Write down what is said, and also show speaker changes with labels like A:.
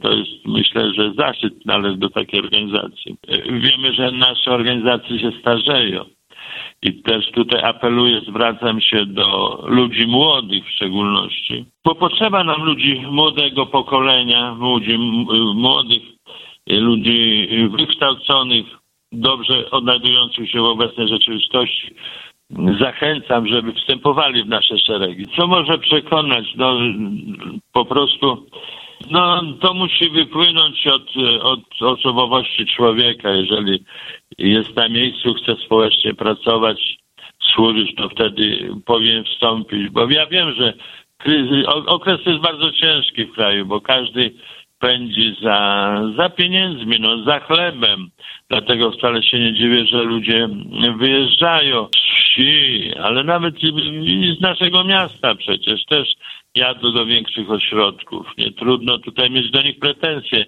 A: To jest, myślę, że zaszczyt należy do takiej organizacji. Wiemy, że nasze organizacje się starzeją. I też tutaj apeluję, zwracam się do ludzi młodych w szczególności, bo potrzeba nam ludzi młodego pokolenia, młodych, ludzi wykształconych, dobrze odnajdujących się w obecnej rzeczywistości. Zachęcam, żeby wstępowali w nasze szeregi. Co może przekonać? Po prostu to musi wypłynąć od osobowości człowieka. Jeżeli jest na miejscu, chce społecznie pracować, służyć, to wtedy powinien wstąpić. Bo ja wiem, że okres jest bardzo ciężki w kraju, bo każdy pędzi za pieniędzmi, za chlebem. Dlatego wcale się nie dziwię, że ludzie wyjeżdżają z wsi, ale nawet i z naszego miasta przecież też jadą do większych ośrodków. Nie trudno tutaj mieć do nich pretensje.